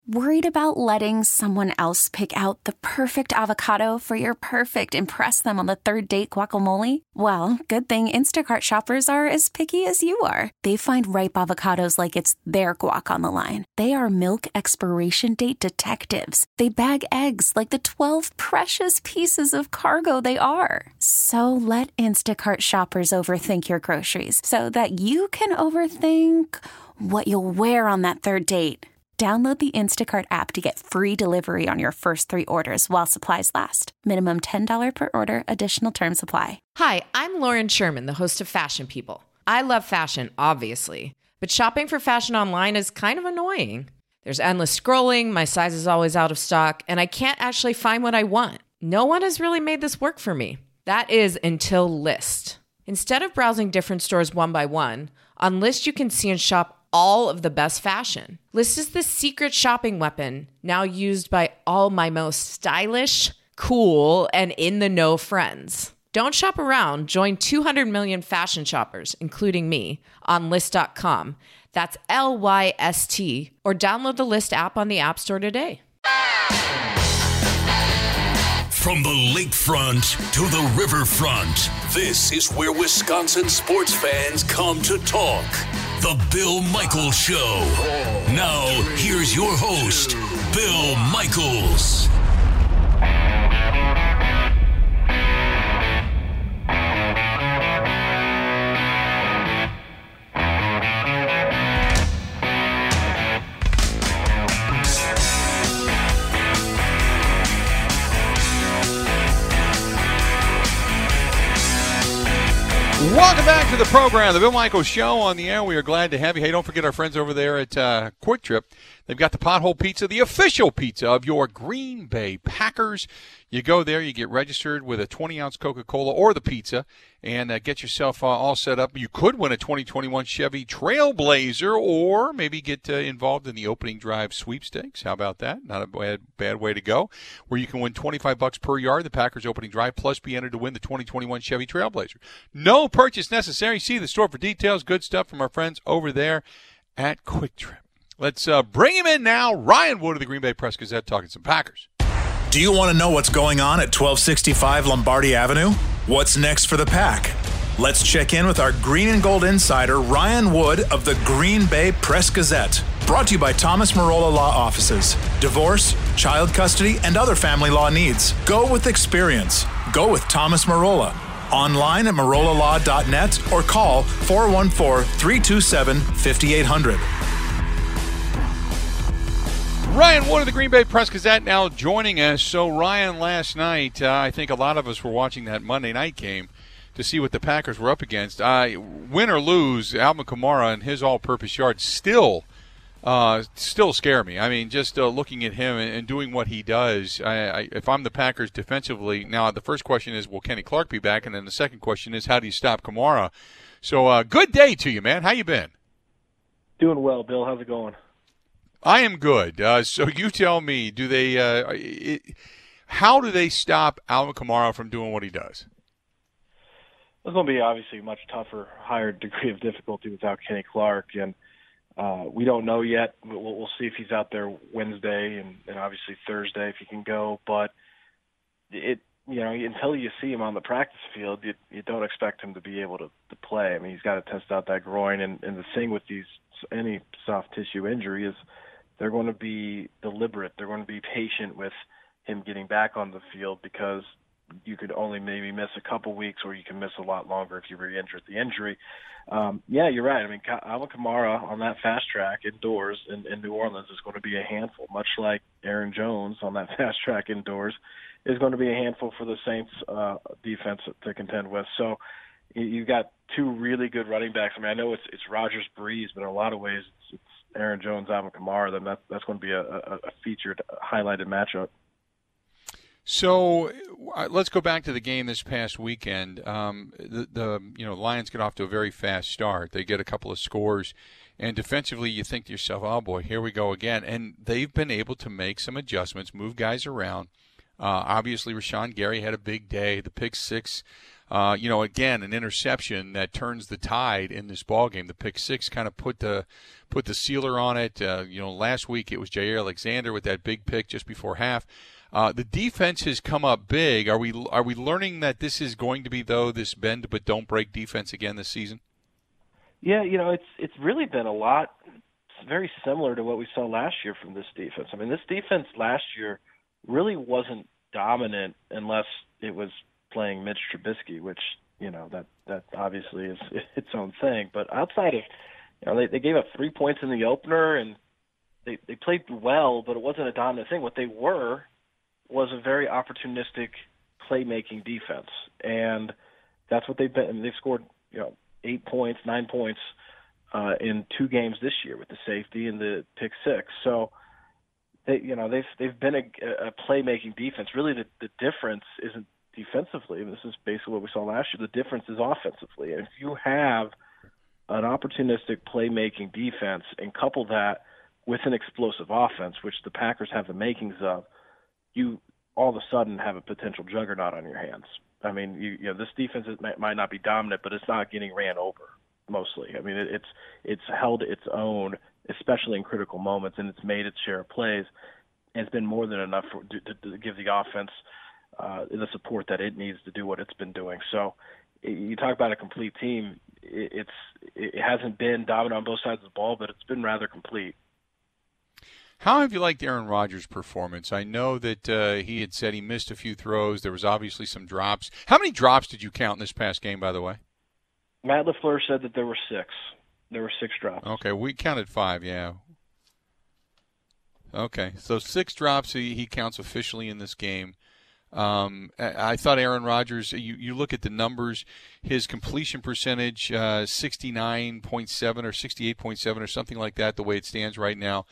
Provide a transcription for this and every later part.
Worried about letting someone else pick out the perfect avocado for your perfect impress them on the third date guacamole? Well, good thing Instacart shoppers are as picky as you are. They find ripe avocados like it's their guac on the line. They are milk expiration date detectives. They bag eggs like the 12 precious pieces of cargo they are. So let Instacart shoppers overthink your groceries so that you can overthink what you'll wear on that third date. Download the Instacart app to get free delivery on your first 3 orders while supplies last. Minimum $10 per order. Additional terms apply. Hi, I'm Lauren Sherman, the host of Fashion People. I love fashion, obviously, but shopping for fashion online is kind of annoying. There's endless scrolling, my size is always out of stock, and I can't actually find what I want. No one has really made this work for me. That is until Lyst. Instead of browsing different stores one by one, on Lyst you can see and shop all of the best fashion. Lyst is the secret shopping weapon now used by all my most stylish, cool, and in-the-know friends. Don't shop around. Join 200 million fashion shoppers, including me, on Lyst.com. That's Lyst, or download the Lyst app on the App Store today. From the lakefront to the riverfront, this is where Wisconsin sports fans come to talk. The Bill Michaels Show. Now, here's your host, Bill Michaels. Welcome back to the program, the Bill Michaels Show on the air. We are glad to have you. Hey, don't forget our friends over there at Quick Trip. They've got the Pothole Pizza, the official pizza of your Green Bay Packers. You go there, you get registered with a 20-ounce Coca-Cola or the pizza, and get yourself all set up. You could win a 2021 Chevy Trailblazer, or maybe get involved in the opening drive sweepstakes. How about that? Not a bad way to go. Where you can win $25 per yard, the Packers opening drive, plus be entered to win the 2021 Chevy Trailblazer. No purchase necessary. See the store for details. Good stuff from our friends over there at Quick Trip. Let's bring him in now. Ryan Wood of the Green Bay Press-Gazette talking some Packers. Do you want to know what's going on at 1265 Lombardi Avenue? What's next for the Pack? Let's check in with our Green and Gold insider, Ryan Wood of the Green Bay Press-Gazette. Brought to you by Thomas Marola Law Offices. Divorce, child custody, and other family law needs. Go with experience. Go with Thomas Marola. Online at marolalaw.net or call 414-327-5800. Ryan Wood of the Green Bay Press-Gazette now joining us. So, Ryan, last night, I think a lot of us were watching that Monday night game to see what the Packers were up against. Win or lose, Alvin Kamara and his all-purpose yards still scare me. I mean, just looking at him and doing what he does, if I'm the Packers defensively, now the first question is, will Kenny Clark be back? And then the second question is, how do you stop Kamara? So, good day to you, man. How you been? Doing well, Bill. How's it going? I am good. So you tell me, how do they stop Alvin Kamara from doing what he does? It's going to be obviously a much tougher, higher degree of difficulty without Kenny Clark, and we don't know yet. We'll see if he's out there Wednesday and obviously Thursday if he can go. But until you see him on the practice field, you don't expect him to be able to play. I mean, he's got to test out that groin, and the thing with any soft tissue injury is they're going to be deliberate. They're going to be patient with him getting back on the field because you could only maybe miss a couple weeks or you can miss a lot longer if you re-injured the injury. Yeah, you're right. I mean, Alvin Kamara on that fast track indoors in New Orleans is going to be a handful, much like Aaron Jones on that fast track indoors is going to be a handful for the Saints defense to contend with. So you've got two really good running backs. I mean, I know it's Rodgers Breeze, but in a lot of ways it's Aaron Jones, Alvin Kamara. Then that's going to be a featured, highlighted matchup. So let's go back to the game this past weekend. The Lions get off to a very fast start. They get a couple of scores, and defensively you think to yourself, oh boy, here we go again. And they've been able to make some adjustments, move guys around. Obviously, Rashawn Gary had a big day. The pick six Again, an interception that turns the tide in this ball game. The pick six kind of put the sealer on it. Last week it was Jair Alexander with that big pick just before half. The defense has come up big. Are we learning that this is going to be, though, this bend but don't break defense again this season? Yeah, it's really been a lot very similar to what we saw last year from this defense. I mean, this defense last year really wasn't dominant unless it was playing Mitch Trubisky, which, that obviously is its own thing. But outside of, they gave up 3 points in the opener, and they played well, but it wasn't a dominant thing. What they were was a very opportunistic playmaking defense, and that's what they've been. I mean, they've scored 8 points, 9 points in 2 games this year with the safety and the pick six. So they've been a playmaking defense. Really, the difference isn't defensively. This is basically what we saw last year. The difference is offensively. And if you have an opportunistic playmaking defense and couple that with an explosive offense, which the Packers have the makings of, you all of a sudden have a potential juggernaut on your hands. I mean, this defense might not be dominant, but it's not getting ran over mostly. I mean, it's held its own, especially in critical moments, and it's made its share of plays. And it's been more than enough to give the offense the support that it needs to do what it's been doing. So you talk about a complete team. It hasn't been dominant on both sides of the ball, but it's been rather complete. How have you liked Aaron Rodgers' performance? I know that he had said he missed a few throws. There was obviously some drops. How many drops did you count in this past game, by the way? Matt LaFleur said that there were 6. There were 6 drops. Okay, we counted 5, yeah. Okay, so 6 drops he counts officially in this game. I thought Aaron Rodgers, you look at the numbers, his completion percentage, 69.7 or 68.7 or something like that, the way it stands right now.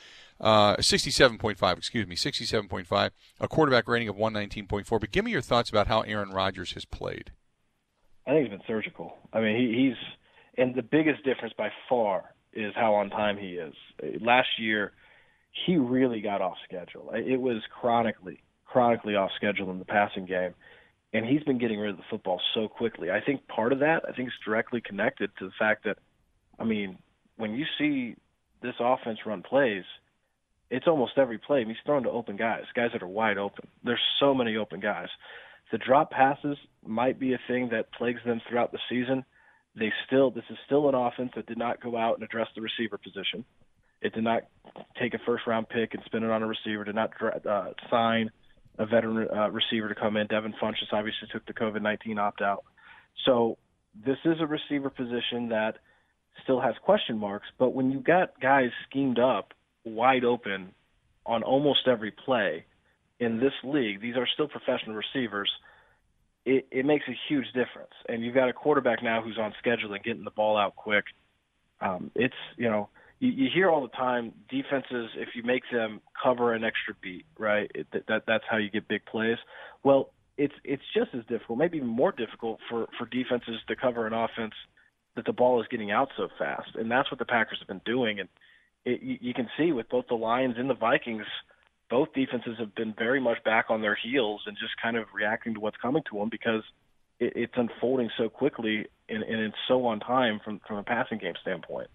67.5, a quarterback rating of 119.4. But give me your thoughts about how Aaron Rodgers has played. I think he's been surgical. I mean, and the biggest difference by far is how on time he is. Last year, he really got off schedule. It was chronically off schedule in the passing game, and he's been getting rid of the football so quickly. I think part of that, is directly connected to the fact that, I mean, when you see this offense run plays, it's almost every play. I mean, he's thrown to open guys that are wide open. There's so many open guys. The drop passes might be a thing that plagues them throughout the season. This is still an offense that did not go out and address the receiver position. It did not take a first-round pick and spin it on a receiver, did not sign a veteran receiver to come in. Devin Funchess obviously took the COVID-19 opt-out. So this is a receiver position that still has question marks, but when you got guys schemed up wide open on almost every play in this league, these are still professional receivers, it makes a huge difference. And you've got a quarterback now who's on schedule and getting the ball out quick. You hear all the time, defenses, if you make them cover an extra beat, right, that's how you get big plays. Well, it's just as difficult, maybe even more difficult for defenses to cover an offense that the ball is getting out so fast. And that's what the Packers have been doing. And you can see with both the Lions and the Vikings, both defenses have been very much back on their heels and just kind of reacting to what's coming to them because it's unfolding so quickly and it's so on time from a passing game standpoint.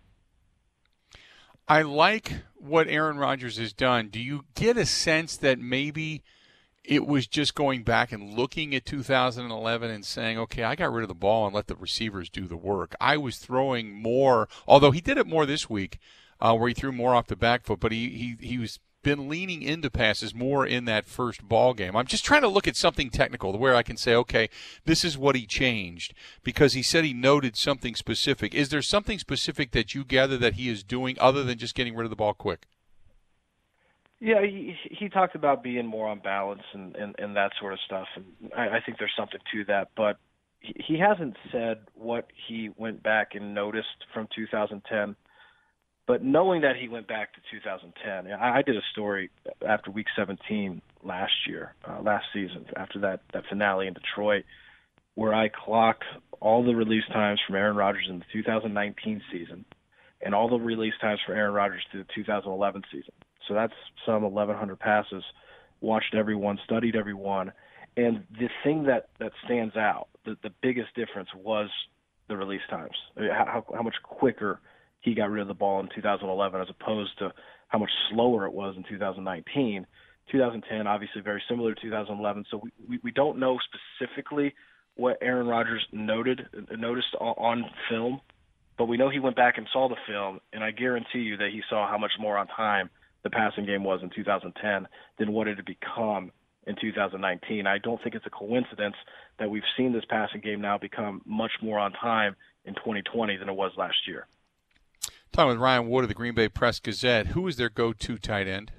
I like what Aaron Rodgers has done. Do you get a sense that maybe it was just going back and looking at 2011 and saying, okay, I got rid of the ball and let the receivers do the work? I was throwing more, although he did it more this week, where he threw more off the back foot, but he was been leaning into passes more in that first ball game. I'm just trying to look at something technical where I can say, okay, this is what he changed because he said he noted something specific. Is there something specific that you gather that he is doing other than just getting rid of the ball quick? Yeah, he talked about being more on balance and that sort of stuff, and I think there's something to that, but he hasn't said what he went back and noticed from 2010. But knowing that he went back to 2010, I did a story after Week 17 last season, after that finale in Detroit, where I clocked all the release times from Aaron Rodgers in the 2019 season and all the release times for Aaron Rodgers through the 2011 season. So that's some 1,100 passes, watched every one, studied every one, And the thing that stands out, the biggest difference was the release times. I mean, how much quicker he got rid of the ball in 2011 as opposed to how much slower it was in 2019. 2010, obviously very similar to 2011. So we don't know specifically what Aaron Rodgers noticed on film, but we know he went back and saw the film, and I guarantee you that he saw how much more on time the passing game was in 2010 than what it had become in 2019. I don't think it's a coincidence that we've seen this passing game now become much more on time in 2020 than it was last year. Talking with Ryan Wood of the Green Bay Press-Gazette, who is their go-to tight end?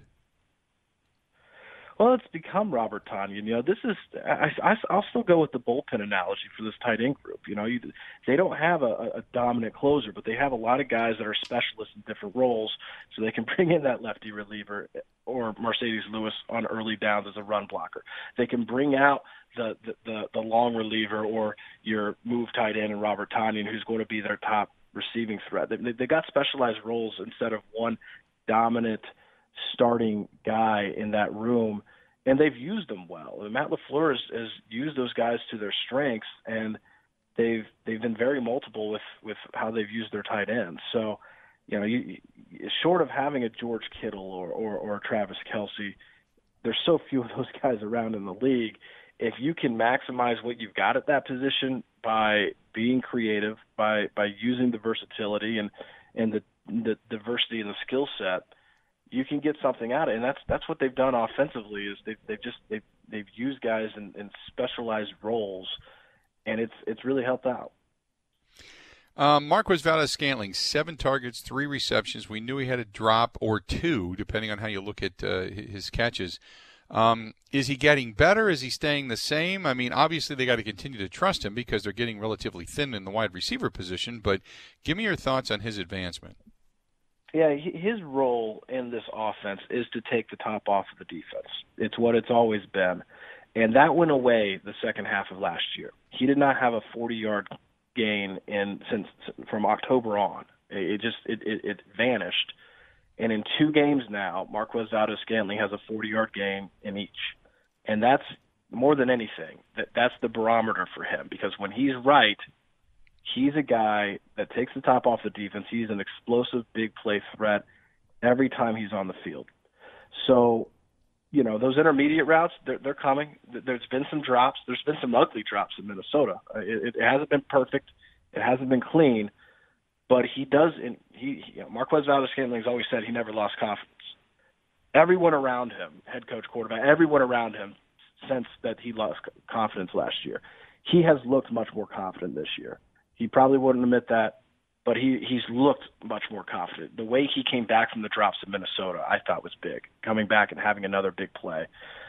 Well, it's become Robert Tonyan. You know, this is I'll still go with the bullpen analogy for this tight end group. You know, they don't have a dominant closer, but they have a lot of guys that are specialists in different roles, so they can bring in that lefty reliever or Mercedes Lewis on early downs as a run blocker. They can bring out the long reliever or your move tight end and Robert Tonyan, who's going to be their top receiving threat. They got specialized roles instead of one dominant starting guy in that room, and they've used them well. And Matt LaFleur has used those guys to their strengths, and they've been very multiple with how they've used their tight ends. So, you know, short of having a George Kittle or a Travis Kelce, there's so few of those guys around in the league. If you can maximize what you've got at that position by being creative, by using the versatility and the diversity in the skill set, you can get something out of it. And that's what they've done offensively is they've used guys in specialized roles, and it's really helped out. Marquez Valdes-Scantling, 7 targets, 3 receptions. We knew he had a drop or 2, depending on how you look at his catches. Is he getting better? Is he staying the same? I mean, obviously they got to continue to trust him because they're getting relatively thin in the wide receiver position, but give me your thoughts on his advancement. Yeah, his role in this offense is to take the top off of the defense. It's what it's always been. And that went away the second half of last year. He did not have a 40-yard gain from October on. It vanished. And in 2 games now, Marquez Valdes-Scantling has a 40-yard gain in each. And that's more than anything. That's the barometer for him because when he's right, he's a guy that takes the top off the defense. He's an explosive, big play threat every time he's on the field. So, you know, those intermediate routes, they're coming. There's been some drops. There's been some ugly drops in Minnesota. It hasn't been perfect. It hasn't been clean. But he does – Marquez Valdes-Scantling has always said he never lost confidence. Everyone around him, head coach, quarterback, everyone around him sensed that he lost confidence last year. He has looked much more confident this year. He probably wouldn't admit that, but he's looked much more confident. The way he came back from the drops in Minnesota, I thought was big. Coming back and having another big play,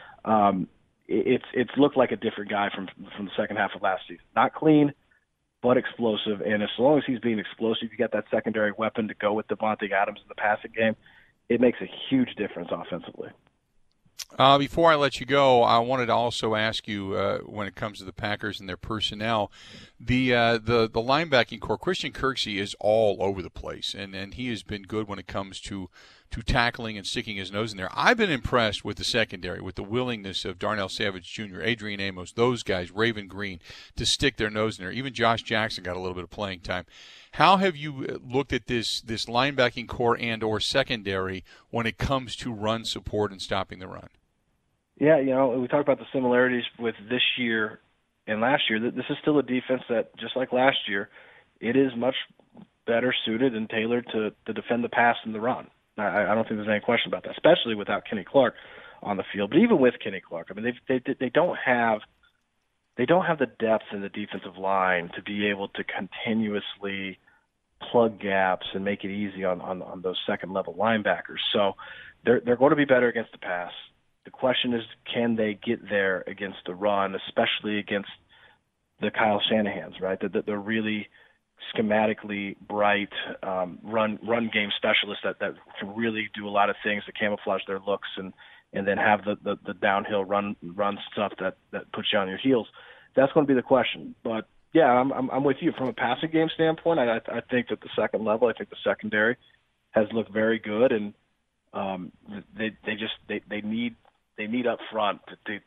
it's looked like a different guy from the second half of last season. Not clean, but explosive. And as long as he's being explosive, you get that secondary weapon to go with Devontae Adams in the passing game. It makes a huge difference offensively. Before I let you go, I wanted to also ask you when it comes to the Packers and their personnel, the linebacking core. Christian Kirksey is all over the place, and he has been good when it comes to tackling and sticking his nose in there. I've been impressed with the secondary, with the willingness of Darnell Savage Jr., Adrian Amos, those guys, Raven Green, to stick their nose in there. Even Josh Jackson got a little bit of playing time. How have you looked at this linebacking core and or secondary when it comes to run support and stopping the run? Yeah, you know, we talked about the similarities with this year and last year. This is still a defense that, just like last year, it is much better suited and tailored to defend the pass and the run. I don't think there's any question about that, especially without Kenny Clark on the field. But even with Kenny Clark, I mean, they don't have the depth in the defensive line to be able to continuously plug gaps and make it easy on those second-level linebackers. So they're going to be better against the pass. The question is, can they get there against the run, especially against the Kyle Shanahans, right? They're really schematically bright run game specialists that can really do a lot of things to camouflage their looks and then have the downhill run stuff that puts you on your heels. That's going to be the question. But yeah, I'm with you from a passing game standpoint. I think that the second level, I think the secondary has looked very good, and they need up front to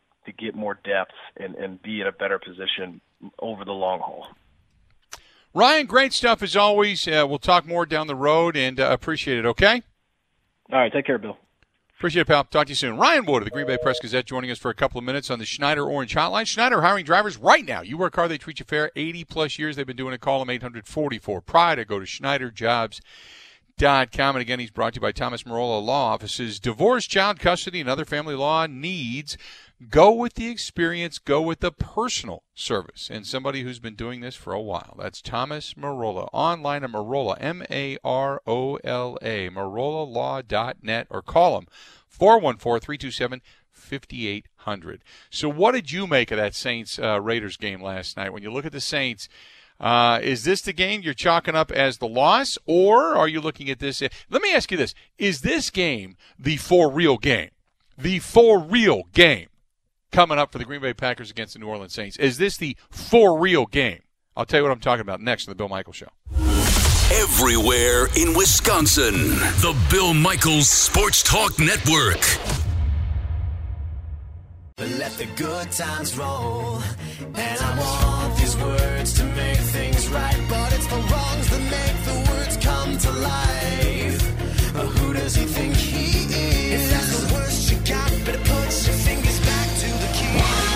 get more depth and be in a better position over the long haul. Ryan, great stuff as always. We'll talk more down the road, and appreciate it, okay? All right, take care, Bill. Appreciate it, pal. Talk to you soon. Ryan Wood of the Green Bay Press-Gazette joining us for a couple of minutes on the Schneider Orange Hotline. Schneider hiring drivers right now. You work hard, they treat you fair. 80-plus years they've been doing it. Call them 844-PRIDE or go to SchneiderJobs.com. And again, he's brought to you by Thomas Marola Law Offices. Divorce, child custody, and other family law needs. Go with the experience. Go with the personal service. And somebody who's been doing this for a while. That's Thomas Marola. Online at Marola, M-A-R-O-L-A, marolalaw.net, or call him 414-327-5800. So what did you make of that Saints-Raiders game last night? When you look at the Saints, is this the game you're chalking up as the loss, or are you looking at this? Let me ask you this. Is this game the for-real game? The for-real game coming up for the Green Bay Packers against the New Orleans Saints. Is this the for-real game? I'll tell you what I'm talking about next on the Bill Michaels Show. Everywhere in Wisconsin, the Bill Michaels Sports Talk Network. Let the good times roll, and I want these words to make things right, but it's the wrongs that make the words come to life. Who does he think he is? If that's the worst you got, better put your fingers back to the key.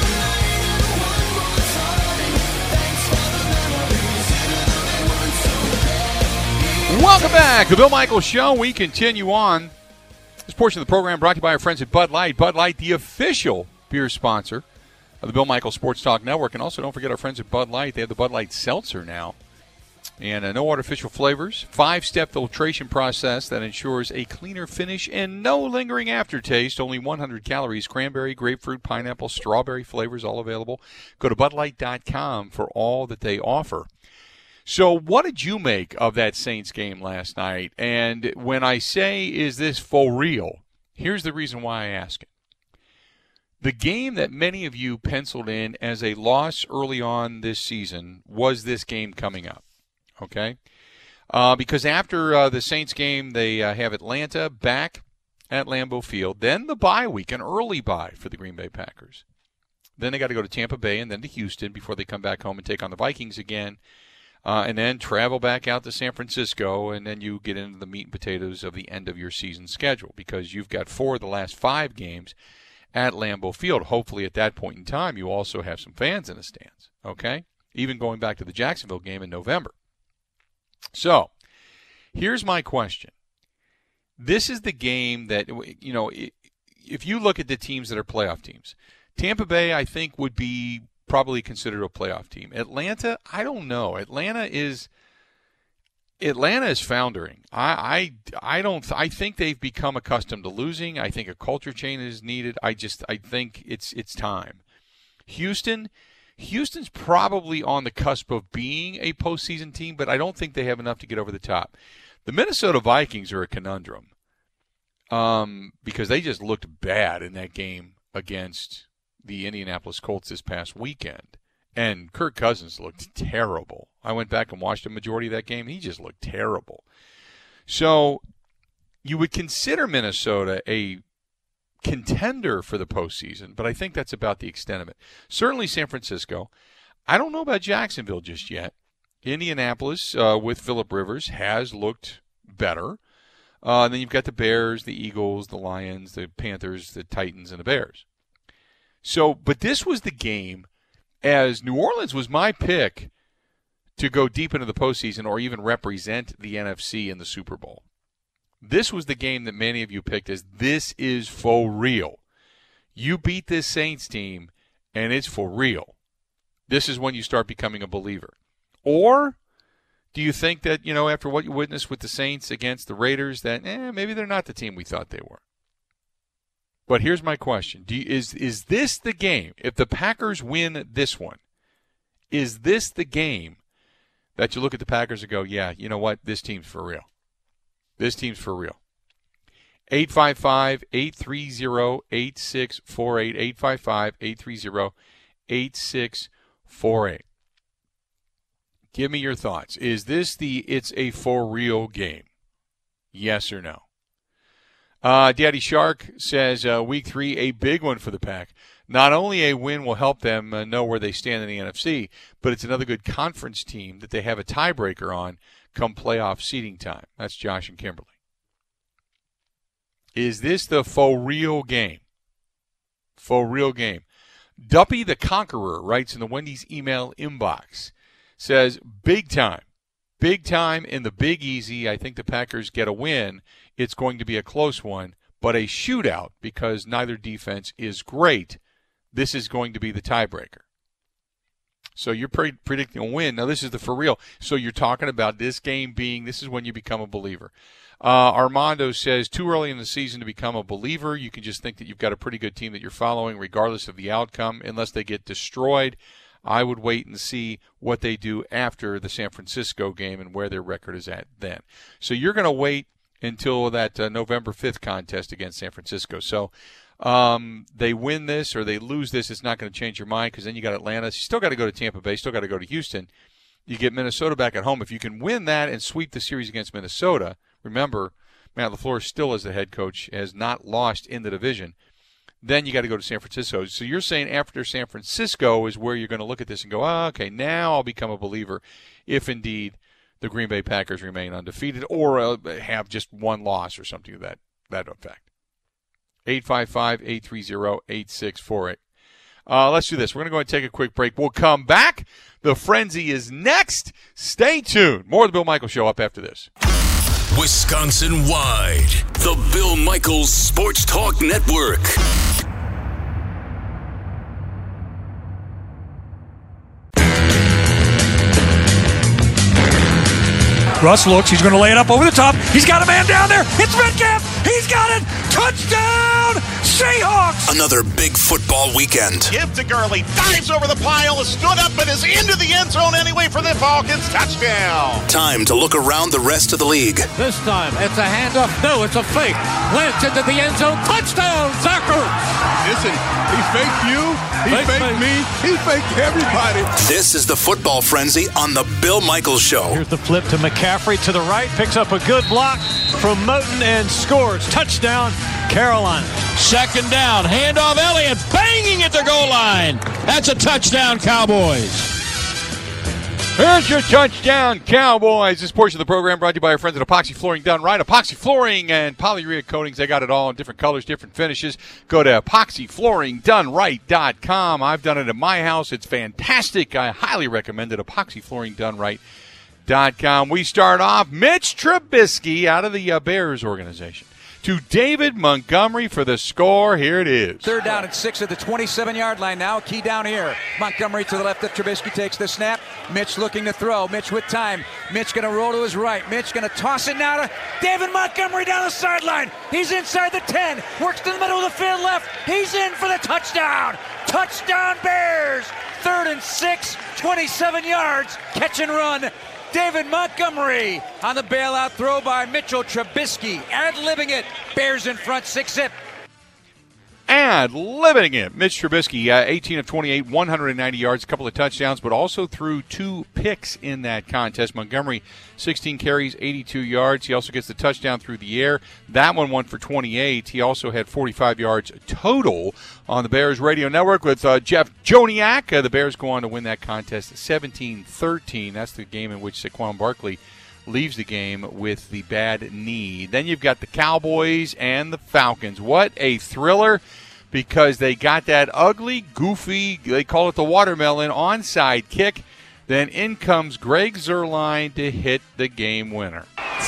One more time, thanks for the memories, even though they weren't so bad. Welcome back to the Bill Michaels Show. We continue on. This portion of the program brought to you by our friends at Bud Light. Bud Light, the official beer sponsor of the Bill Michaels Sports Talk Network. And also don't forget our friends at Bud Light. They have the Bud Light Seltzer now. And no artificial flavors. 5-step filtration process that ensures a cleaner finish and no lingering aftertaste. Only 100 calories. Cranberry, grapefruit, pineapple, strawberry flavors all available. Go to BudLight.com for all that they offer. So what did you make of that Saints game last night? And when I say, is this for real, here's the reason why I ask it. The game that many of you penciled in as a loss early on this season was this game coming up, okay? Because after the Saints game, they have Atlanta back at Lambeau Field, then the bye week, an early bye for the Green Bay Packers. Then they got to go to Tampa Bay and then to Houston before they come back home and take on the Vikings again, and then travel back out to San Francisco, and then you get into the meat and potatoes of the end of your season schedule because you've got 4 of the last 5 games at Lambeau Field. Hopefully at that point in time you also have some fans in the stands, okay? Even going back to the Jacksonville game in November. So, here's my question. This is the game that, you know, if you look at the teams that are playoff teams, Tampa Bay, I think, would be probably considered a playoff team. Atlanta, I don't know. Atlanta is foundering. I think they've become accustomed to losing. I think a culture change is needed. I think it's time. Houston's probably on the cusp of being a postseason team, but I don't think they have enough to get over the top. The Minnesota Vikings are a conundrum because they just looked bad in that game against the Indianapolis Colts this past weekend. And Kirk Cousins looked terrible. I went back and watched a majority of that game. He just looked terrible. So you would consider Minnesota a contender for the postseason, but I think that's about the extent of it. Certainly San Francisco. I don't know about Jacksonville just yet. Indianapolis with Phillip Rivers has looked better. Then you've got the Bears, the Eagles, the Lions, the Panthers, the Titans, and the Bears. So, but this was the game, as New Orleans was my pick to go deep into the postseason or even represent the NFC in the Super Bowl. This was the game that many of you picked as this is for real. You beat this Saints team, and it's for real. This is when you start becoming a believer. Or do you think that, you know, after what you witnessed with the Saints against the Raiders, that maybe they're not the team we thought they were? But here's my question. Is this the game? If the Packers win this one, is this the game that you look at the Packers and go, yeah, you know what, this team's for real? This team's for real. 855-830-8648. 855-830-8648. Give me your thoughts. Is this it's a for real game? Yes or no? Daddy Shark says Week 3, a big one for the Pack. Not only a win will help them know where they stand in the NFC, but it's another good conference team that they have a tiebreaker on come playoff seeding time. That's Josh and Kimberly. Is this the for real game? For real game. Duppy the Conqueror writes in the Wendy's email inbox, says, big time in the Big Easy. I think the Packers get a win. It's going to be a close one, but a shootout because neither defense is great. This is going to be the tiebreaker. So you're predicting a win. Now, this is the for real. So you're talking about this game being, this is when you become a believer. Armando says, too early in the season to become a believer. You can just think that you've got a pretty good team that you're following regardless of the outcome, unless they get destroyed. I would wait and see what they do after the San Francisco game and where their record is at then. So you're going to wait until that November 5th contest against San Francisco. So they win this or they lose this, it's not going to change your mind because then you got Atlanta. You still got to go to Tampa Bay, still got to go to Houston. You get Minnesota back at home. If you can win that and sweep the series against Minnesota, remember, Matt LaFleur still as the head coach has not lost in the division. Then you got to go to San Francisco. So you're saying after San Francisco is where you're going to look at this and go, okay, now I'll become a believer if indeed the Green Bay Packers remain undefeated or have just one loss or something to that effect. 855-830-8648. Let's do this. We're going to go ahead and take a quick break. We'll come back. The Frenzy is next. Stay tuned. More of the Bill Michaels Show up after this. Wisconsin-wide, the Bill Michaels Sports Talk Network. Russ looks. He's going to lay it up over the top. He's got a man down there. It's Metcalf. He's got it. Touchdown, Seahawks. Another big football weekend. Give to Gurley. Dives over the pile. Stood up and is into the end zone anyway for the Falcons. Touchdown. Time to look around the rest of the league. This time, it's a handoff. No, it's a fake. Lynch into the end zone. Touchdown, Zach Ertz. Listen, he faked you. He faked me. He faked everybody. This is the Football Frenzy on the Bill Michaels Show. Here's the flip to McCaffrey to the right. Picks up a good block from Moton and scores. Touchdown, Carolina. Second down. Handoff Elliott. Banging at the goal line. That's a touchdown, Cowboys. Here's your touchdown, Cowboys. This portion of the program brought to you by our friends at Epoxy Flooring Done Right. Epoxy Flooring and polyurea coatings, they got it all in different colors, different finishes. Go to epoxyflooringdoneright.com. I've done it at my house. It's fantastic. I highly recommend it, epoxyflooringdoneright.com. We start off Mitch Trubisky out of the Bears organization to David Montgomery for the score. Here it is. Third down and 6 at the 27-yard line now. Key down here. Montgomery to the left of Trubisky takes the snap. Mitch looking to throw. Mitch with time. Mitch going to roll to his right. Mitch going to toss it now to David Montgomery down the sideline. He's inside the 10. Works to the middle of the field left. He's in for the touchdown. Touchdown Bears. 3rd and 6. 27 yards. Catch and run. David Montgomery on the bailout throw by Mitchell Trubisky. Ad-libbing it. Bears in front, 6-zip. Ad-libbing it. Mitch Trubisky, 18 of 28, 190 yards, a couple of touchdowns, but also threw 2 picks in that contest. Montgomery, 16 carries, 82 yards. He also gets the touchdown through the air. That one for 28. He also had 45 yards total on the Bears Radio Network with Jeff Joniak. The Bears go on to win that contest 17-13. That's the game in which Saquon Barkley leaves the game with the bad knee. Then you've got the Cowboys and the Falcons. What a thriller, because they got that ugly, goofy, they call it the watermelon, onside kick. Then in comes Greg Zuerlein to hit the game winner.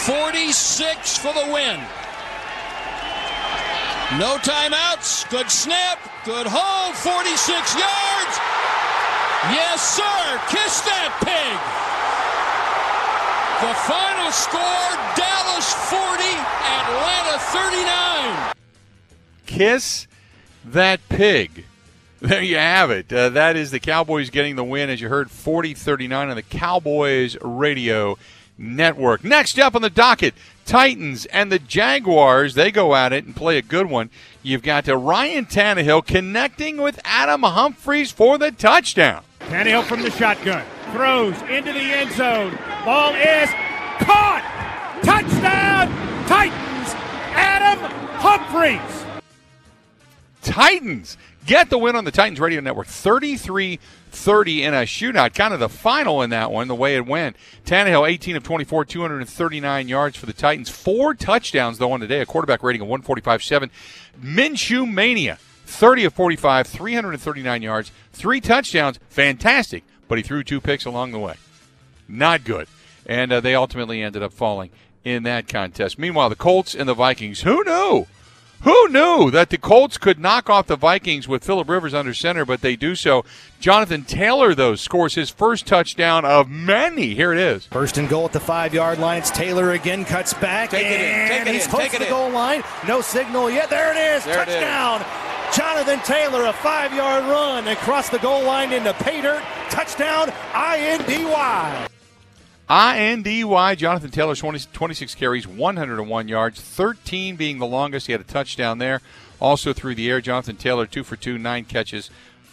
46 for the win. No timeouts. Good snap. Good hold. 46 yards. Yes, sir. Kiss that pig. The final score, Dallas 40, Atlanta 39. Kiss that pig. There you have it. That is the Cowboys getting the win, as you heard, 40-39 on the Cowboys Radio Network. Next up on the docket, Titans and the Jaguars. They go at it and play a good one. You've got Ryan Tannehill connecting with Adam Humphries for the touchdown. Tannehill from the shotgun. Throws into the end zone. Ball is caught. Touchdown, Titans. Adam Humphreys. Titans get the win on the Titans Radio Network, 33-30 in a shootout. Kind of the final in that one, the way it went. Tannehill, 18 of 24, 239 yards for the Titans. 4 touchdowns, though, on the day, a quarterback rating of 145.7. Minshew Mania, 30 of 45, 339 yards, 3 touchdowns. Fantastic, but he threw 2 picks along the way. Not good. And they ultimately ended up falling in that contest. Meanwhile, the Colts and the Vikings, who knew? Who knew that the Colts could knock off the Vikings with Phillip Rivers under center, but they do so. Jonathan Taylor, though, scores his first touchdown of many. Here it is. First and goal at the 5-yard line. Taylor again cuts back. He's close to the goal line. No signal yet. There it is. Touchdown. Jonathan Taylor, a 5-yard run across the goal line into pay dirt. Touchdown, INDY. INDY, Jonathan Taylor, 26 carries, 101 yards, 13 being the longest. He had a touchdown there. Also through the air, Jonathan Taylor, 2 for 2, 9 catches,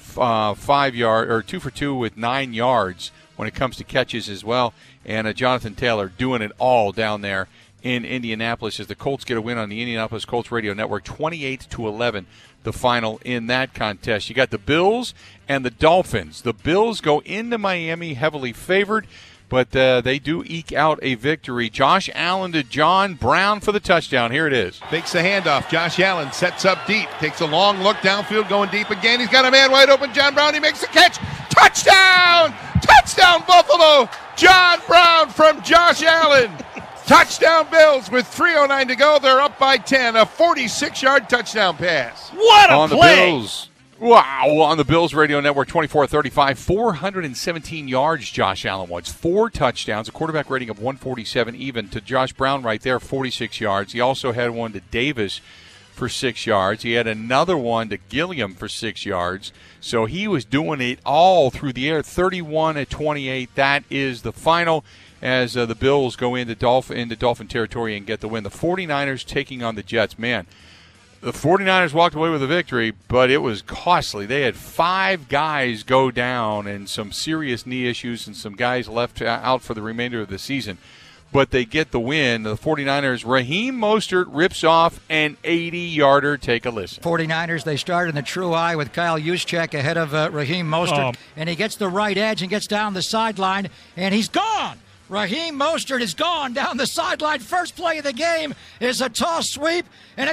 2 for 2 with 9 yards when it comes to catches as well. And Jonathan Taylor doing it all down there in Indianapolis as the Colts get a win on the Indianapolis Colts Radio Network, 28-11, the final in that contest. You got the Bills and the Dolphins. The Bills go into Miami heavily favored, but they do eke out a victory. Josh Allen to John Brown for the touchdown. Here it is. Fakes the handoff. Josh Allen sets up deep. Takes a long look downfield, going deep again. He's got a man wide open. John Brown, he makes the catch. Touchdown! Touchdown, Buffalo! John Brown from Josh Allen. Touchdown Bills with 3:09 to go. They're up by 10. A 46-yard touchdown pass. What a on play! The Bills. Wow, on the Bills Radio Network, 24-35, 417 yards Josh Allen was. 4 touchdowns, a quarterback rating of 147 even to Josh Brown right there, 46 yards. He also had one to Davis for 6 yards. He had another one to Gilliam for 6 yards. So he was doing it all through the air, 31-28. That is the final as the Bills go into Dolphin territory and get the win. The 49ers taking on the Jets. Man, the 49ers walked away with a victory, but it was costly. They had 5 guys go down and some serious knee issues and some guys left out for the remainder of the season. But they get the win. The 49ers, Raheem Mostert rips off an 80-yarder. Take a listen. 49ers, they start in the true eye with Kyle Juszczyk ahead of Raheem Mostert. And he gets the right edge and gets down the sideline, and he's gone. Raheem Mostert is gone down the sideline. First play of the game is a toss sweep and a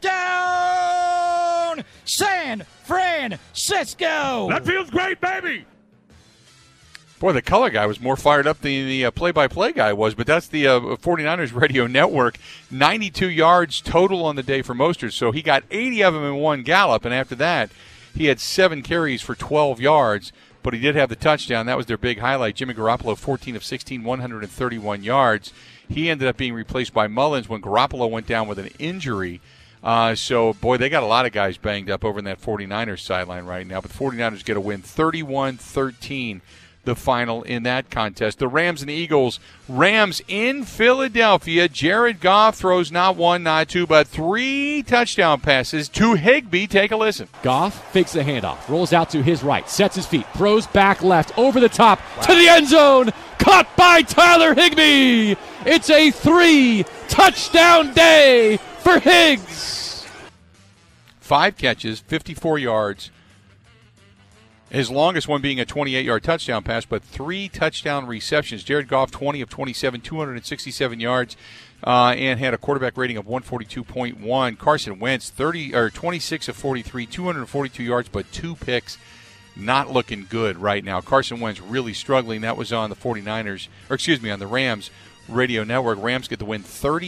touchdown, San Francisco. That feels great, baby. Boy, the color guy was more fired up than the play-by-play guy was, but that's the 49ers Radio Network. 92 yards total on the day for Mostert, so he got 80 of them in one gallop, and after that, he had 7 carries for 12 yards. But he did have the touchdown. That was their big highlight. Jimmy Garoppolo, 14 of 16, 131 yards. He ended up being replaced by Mullins when Garoppolo went down with an injury. So, boy, they got a lot of guys banged up over in that 49ers sideline right now. But the 49ers get a win, 31-13, the final in that contest. The Rams and the Eagles. Rams in Philadelphia. Jared Goff throws not 1, not 2, but 3 touchdown passes to Higbee. Take a listen. Goff fakes the handoff, rolls out to his right, sets his feet, throws back left, over the top, to the end zone. Caught by Tyler Higbee. It's a 3-touchdown day for Higgs. 5 catches, 54 yards. His longest one being a 28-yard touchdown pass, but 3 touchdown receptions. Jared Goff, 20 of 27, 267 yards, and had a quarterback rating of 142.1. Carson Wentz, 26 of 43, 242 yards, but 2 picks. Not looking good right now. Carson Wentz really struggling. That was on the on the Rams Radio Network. Rams get the win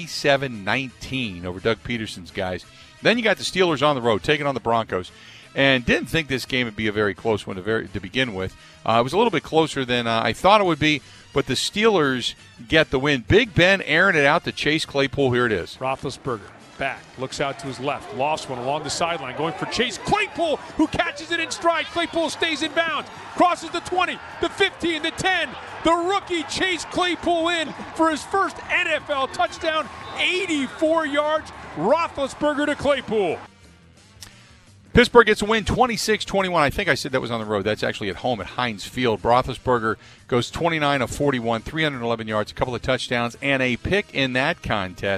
37-19 over Doug Peterson's guys. Then you got the Steelers on the road, taking on the Broncos. And didn't think this game would be a very close one to begin with. It was a little bit closer than I thought it would be, but the Steelers get the win. Big Ben airing it out to Chase Claypool. Here it is. Roethlisberger back, looks out to his left, lost one along the sideline, going for Chase Claypool, who catches it in stride. Claypool stays in bounds, crosses the 20, the 15, the 10. The rookie Chase Claypool in for his first NFL touchdown, 84 yards. Roethlisberger to Claypool. Pittsburgh gets a win 26-21. I think I said that was on the road. That's actually at home at Heinz Field. Roethlisberger goes 29 of 41, 311 yards, a couple of touchdowns, and a pick in that contest.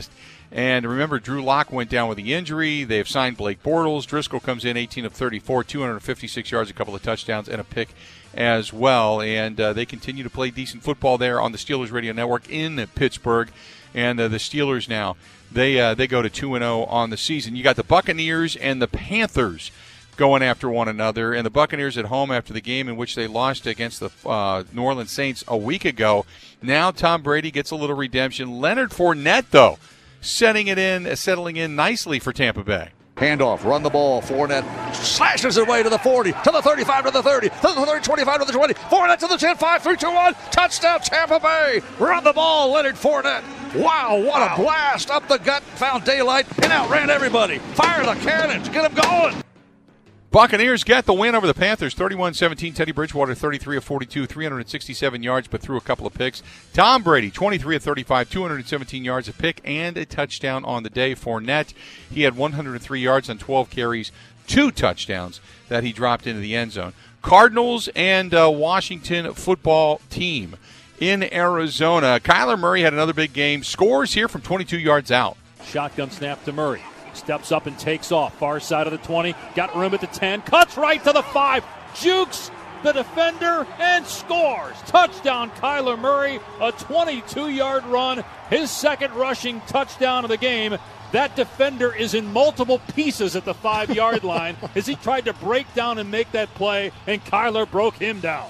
And remember, Drew Lock went down with the injury. They have signed Blake Bortles. Driscoll comes in 18 of 34, 256 yards, a couple of touchdowns, and a pick as well. And they continue to play decent football there on the Steelers Radio Network in Pittsburgh. And the Steelers now, they go to 2-0 on the season. You got the Buccaneers and the Panthers going after one another. And the Buccaneers at home after the game in which they lost against the New Orleans Saints a week ago. Now Tom Brady gets a little redemption. Leonard Fournette, though, settling in nicely for Tampa Bay. Handoff, run the ball. Fournette slashes away to the 40, to the 35, to the 30, to the 30, 25, to the 20. Fournette to the 10, 5, 3, 2, 1. Touchdown, Tampa Bay. Run the ball, Leonard Fournette. Wow, what a blast up the gut. Found daylight and outran everybody. Fire the cannons. Get them going. Buccaneers get the win over the Panthers, 31-17. Teddy Bridgewater, 33 of 42, 367 yards, but threw a couple of picks. Tom Brady, 23 of 35, 217 yards, a pick, and a touchdown on the day. Fournette, he had 103 yards on 12 carries, 2 touchdowns that he dropped into the end zone. Cardinals and Washington football team in Arizona. Kyler Murray had another big game. Scores here from 22 yards out. Shotgun snap to Murray. Steps up and takes off. Far side of the 20. Got room at the 10. Cuts right to the 5. Jukes the defender and scores. Touchdown, Kyler Murray. A 22-yard run. His second rushing touchdown of the game. That defender is in multiple pieces at the 5-yard line as he tried to break down and make that play, and Kyler broke him down.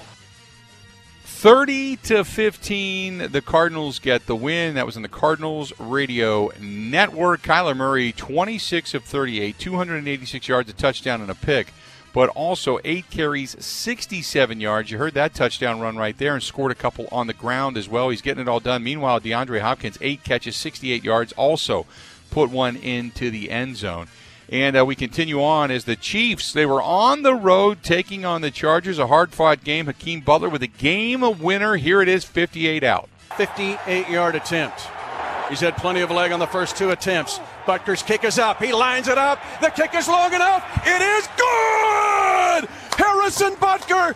30-15, the Cardinals get the win. That was in the Cardinals Radio Network. Kyler Murray, 26 of 38, 286 yards, a touchdown and a pick, but also 8 carries, 67 yards. You heard that touchdown run right there, and scored a couple on the ground as well. He's getting it all done. Meanwhile, DeAndre Hopkins, 8 catches, 68 yards, also put one into the end zone. And we continue on as the Chiefs, they were on the road taking on the Chargers, a hard-fought game. Hakeem Butler with a game winner. Here it is, 58 out. 58-yard attempt. He's had plenty of leg on the first 2 attempts. Butker's kick is up. He lines it up. The kick is long enough. It is good! Harrison Butker,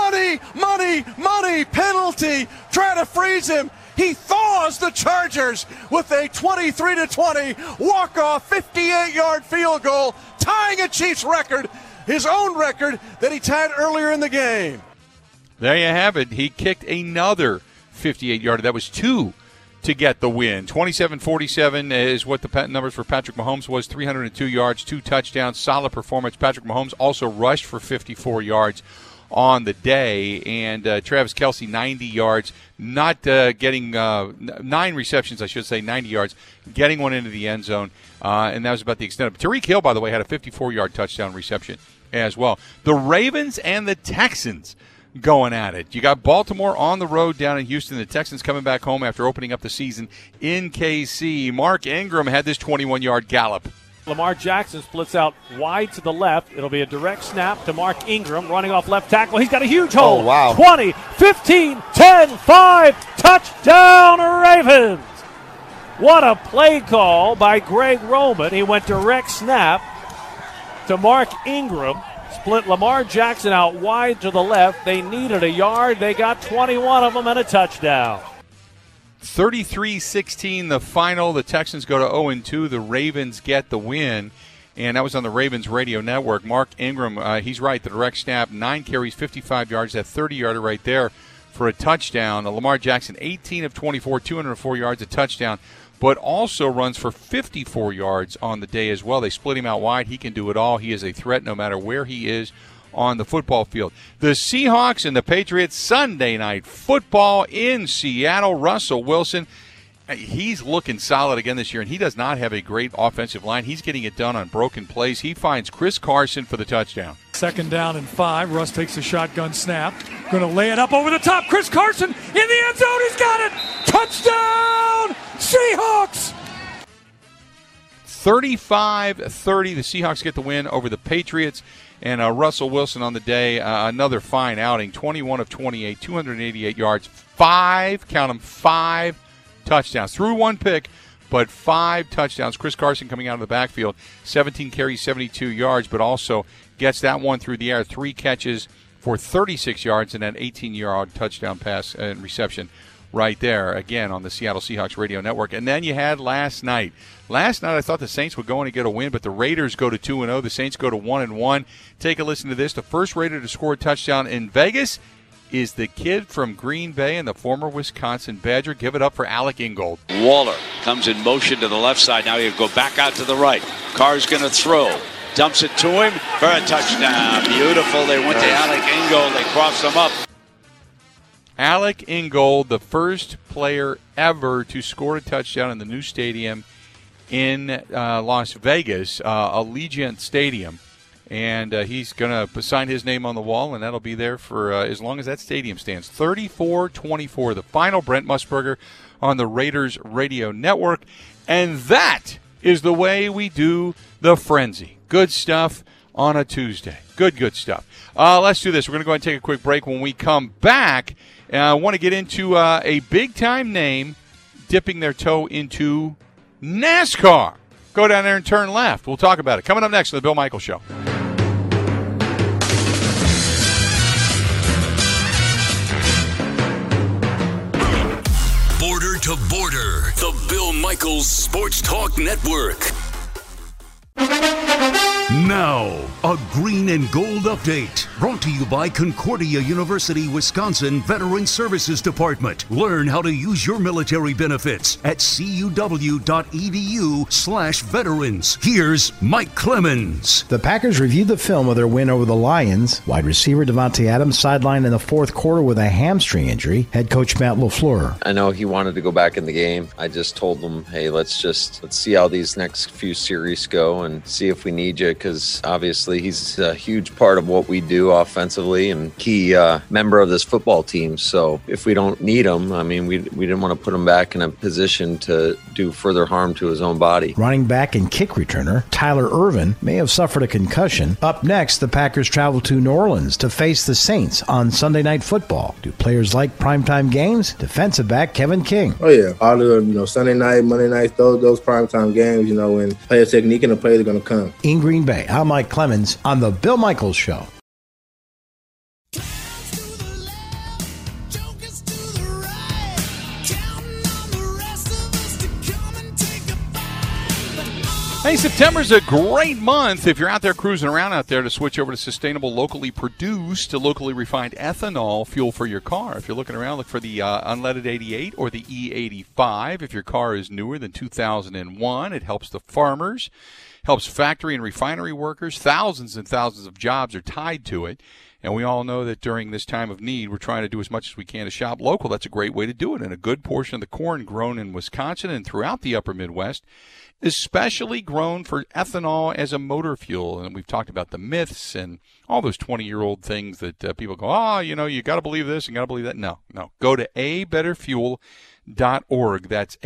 money, penalty. Try to freeze him. He thaws the Chargers with a 23-20 walk-off 58-yard field goal, tying a Chiefs record, his own record that he tied earlier in the game. There you have it. He kicked another 58-yarder. That was 2 to get the win. 27-47 is what the numbers for Patrick Mahomes was. 302 yards, 2 touchdowns, solid performance. Patrick Mahomes also rushed for 54 yards on the day, and Travis Kelce 90 yards, not getting 9 receptions, I should say, 90 yards, getting one into the end zone, and that was about the extent of it. Tyreek Hill, by the way, had a 54-yard touchdown reception as well. The Ravens and the Texans going at it. You got Baltimore on the road down in Houston. The Texans coming back home after opening up the season in KC. Mark Ingram had this 21-yard gallop. Lamar Jackson splits out wide to the left. It'll be a direct snap to Mark Ingram running off left tackle. He's got a huge hole. Oh, wow. 20, 15, 10, 5. Touchdown Ravens. What a play call by Greg Roman. He went direct snap to Mark Ingram. Split Lamar Jackson out wide to the left. They needed a yard. They got 21 of them and a touchdown. 33-16 the final. The Texans go to 0-2. The Ravens get the win, and that was on the Ravens Radio Network. Mark Ingram, he's right, the direct snap, 9 carries, 55 yards, that 30-yarder right there for a touchdown. Lamar Jackson, 18 of 24, 204 yards, a touchdown, but also runs for 54 yards on the day as well. They split him out wide. He can do it all. He is a threat no matter where he is on the football field. The Seahawks and the Patriots, Sunday Night Football in Seattle. Russell Wilson, he's looking solid again this year, and he does not have a great offensive line. He's getting it done on broken plays. He finds Chris Carson for the touchdown. 2nd down and 5. Russ takes a shotgun snap. Going to lay it up over the top. Chris Carson in the end zone. He's got it. Touchdown, Seahawks. 35-30, the Seahawks get the win over the Patriots. And Russell Wilson on the day, another fine outing, 21 of 28, 288 yards, 5 touchdowns. Threw 1 pick, but 5 touchdowns. Chris Carson coming out of the backfield, 17 carries, 72 yards, but also gets that one through the air, 3 catches for 36 yards and an 18-yard touchdown pass and reception right there, again, on the Seattle Seahawks radio network. And then you had last night. Last night I thought the Saints would go in and get a win, but the Raiders go to 2-0. The Saints go to 1-1. Take a listen to this. The first Raider to score a touchdown in Vegas is the kid from Green Bay and the former Wisconsin Badger. Give it up for Alec Ingold. Waller comes in motion to the left side. Now he'll go back out to the right. Carr's going to throw. Dumps it to him for a touchdown. Beautiful. They went to Alec Ingold. They crossed him up. Alec Ingold, the first player ever to score a touchdown in the new stadium in Las Vegas, Allegiant Stadium. And he's going to sign his name on the wall, and that'll be there for as long as that stadium stands. 34-24, the final. Brent Musburger on the Raiders Radio Network. And that is the way we do the Frenzy. Good stuff on a Tuesday. Good stuff. Let's do this. We're going to go ahead and take a quick break. When we come back, I want to get into a big-time name dipping their toe into NASCAR. Go down there and turn left. We'll talk about it. Coming up next on The Bill Michaels Show. Border to Border, the Bill Michaels Sports Talk Network. Now, a green and gold update brought to you by Concordia University, Wisconsin Veteran Services Department. Learn how to use your military benefits at cuw.edu/veterans. Here's Mike Clemens. The Packers reviewed the film of their win over the Lions. Wide receiver Devontae Adams sidelined in the fourth quarter with a hamstring injury. Head coach Matt LaFleur. I know he wanted to go back in the game. I just told him, hey, let's see how these next few series go and see if we need you, because obviously he's a huge part of what we do offensively and key member of this football team. So if we don't need him, I mean, we didn't want to put him back in a position to do further harm to his own body. Running back and kick returner Tyler Ervin may have suffered a concussion. Up next, the Packers travel to New Orleans to face the Saints on Sunday Night Football. Do players like primetime games? Defensive back Kevin King. Oh yeah, all the Sunday night, Monday night, those primetime games. When player technique and the players are going to come. In Green Bay, I'm Mike Clemens on The Bill Michaels Show. Hey, September's a great month if you're out there cruising around out there to switch over to sustainable, locally produced, locally refined ethanol fuel for your car. If you're looking around, look for the unleaded 88 or the E85. If your car is newer than 2001, it helps the farmers, helps factory and refinery workers. Thousands and thousands of jobs are tied to it. And we all know that during this time of need, we're trying to do as much as we can to shop local. That's a great way to do it. And a good portion of the corn grown in Wisconsin and throughout the upper Midwest is specially grown for ethanol as a motor fuel. And we've talked about the myths and all those 20-year-old things that people go, you got to believe this and got to believe that. No. Go to abetterfuel.org. That's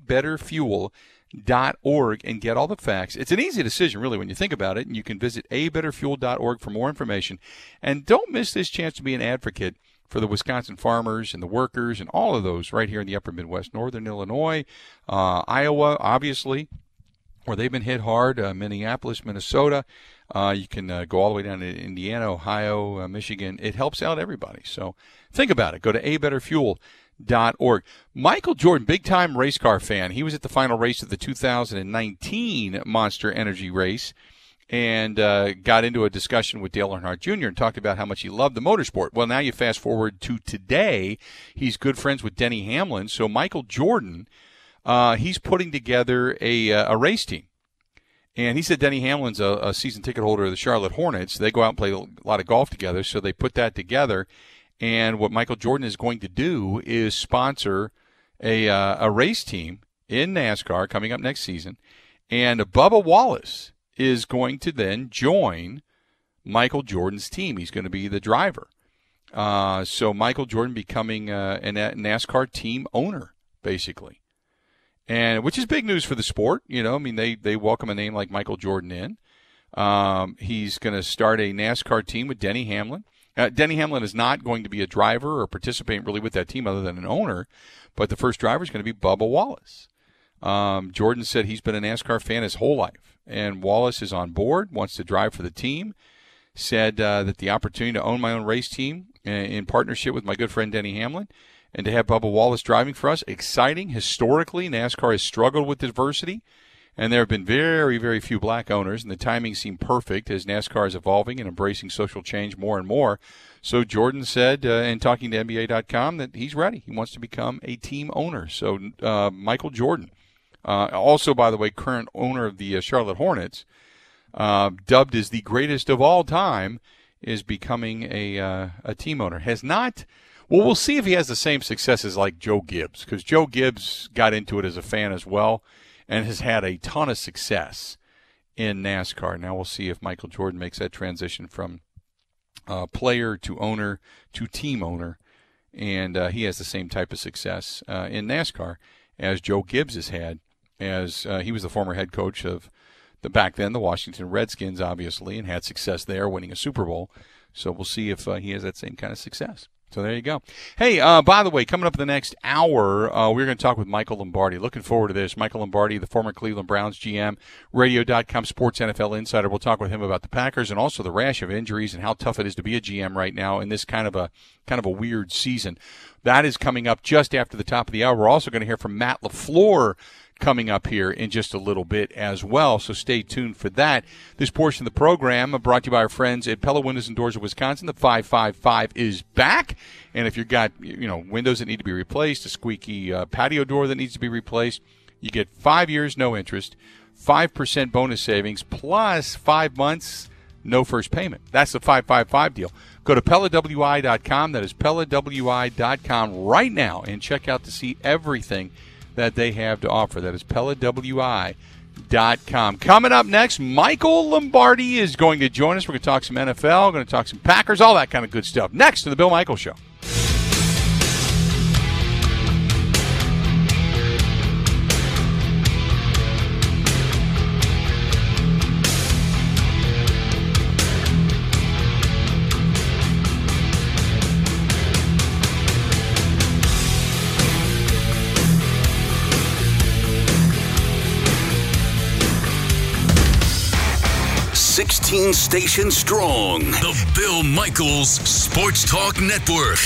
abetterfuel.org and get all the facts. It's an easy decision, really, when you think about it, and you can visit abetterfuel.org for more information. And don't miss this chance to be an advocate for the Wisconsin farmers and the workers and all of those right here in the upper Midwest, northern Illinois, Iowa, obviously, where they've been hit hard, Minneapolis, Minnesota. You can go all the way down to Indiana, Ohio, Michigan. It helps out everybody. So think about it. Go to abetterfuel.org. Michael Jordan, big-time race car fan. He was at the final race of the 2019 Monster Energy race and got into a discussion with Dale Earnhardt Jr. and talked about how much he loved the motorsport. Well, now you fast forward to today. He's good friends with Denny Hamlin. So Michael Jordan, he's putting together a race team. And he said Denny Hamlin's a season ticket holder of the Charlotte Hornets. They go out and play a lot of golf together, so they put that together. And what Michael Jordan is going to do is sponsor a race team in NASCAR coming up next season. And Bubba Wallace is going to then join Michael Jordan's team. He's going to be the driver. So Michael Jordan becoming a NASCAR team owner, basically. And which is big news for the sport. They welcome a name like Michael Jordan in. He's going to start a NASCAR team with Denny Hamlin. Denny Hamlin is not going to be a driver or participate really with that team other than an owner, but the first driver is going to be Bubba Wallace. Jordan said he's been a NASCAR fan his whole life, and Wallace is on board, wants to drive for the team, said that the opportunity to own my own race team in partnership with my good friend Denny Hamlin and to have Bubba Wallace driving for us, exciting. Historically, NASCAR has struggled with diversity, and there have been very, very few black owners, and the timing seemed perfect as NASCAR is evolving and embracing social change more and more. So Jordan said, in talking to NBA.com, that he's ready. He wants to become a team owner. So Michael Jordan, also, by the way, current owner of the Charlotte Hornets, dubbed as the greatest of all time, is becoming a team owner. Has not – well, we'll see if he has the same success as like Joe Gibbs, because Joe Gibbs got into it as a fan as well and has had a ton of success in NASCAR. Now we'll see if Michael Jordan makes that transition from player to owner to team owner, and he has the same type of success in NASCAR as Joe Gibbs has had, as he was the former head coach of back then the Washington Redskins, obviously, and had success there, winning a Super Bowl. So we'll see if he has that same kind of success. So there you go. Hey, by the way, coming up in the next hour, we're going to talk with Michael Lombardi. Looking forward to this. Michael Lombardi, the former Cleveland Browns GM, Radio.com Sports NFL Insider. We'll talk with him about the Packers and also the rash of injuries and how tough it is to be a GM right now in this kind of a weird season. That is coming up just after the top of the hour. We're also going to hear from Matt LaFleur coming up here in just a little bit as well, so stay tuned for that. This portion of the program brought to you by our friends at Pella Windows and Doors of Wisconsin. The 555 is back, and if you've got windows that need to be replaced, a squeaky patio door that needs to be replaced, you get 5 years, no interest, 5% bonus savings, plus 5 months, no first payment. That's the 555 deal. Go to PellaWI.com. That is PellaWI.com right now and check out to see everything that they have to offer. That is PellaWI.com. Coming up next, Michael Lombardi is going to join us. We're going to talk some NFL, going to talk some Packers, all that kind of good stuff. Next to the Bill Michaels Show. Station strong. The Bill Michaels Sports Talk Network.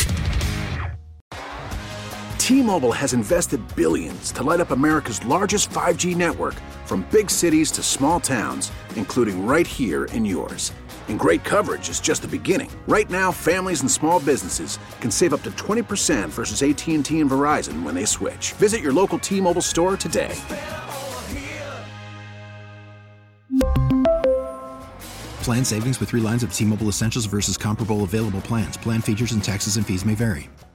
T-Mobile has invested billions to light up America's largest 5G network, from big cities to small towns, including right here in yours. And great coverage is just the beginning. Right now, families and small businesses can save up to 20% versus AT&T and Verizon when they switch. Visit your local T-Mobile store today. Plan savings with 3 lines of T-Mobile Essentials versus comparable available plans. Plan features and taxes and fees may vary.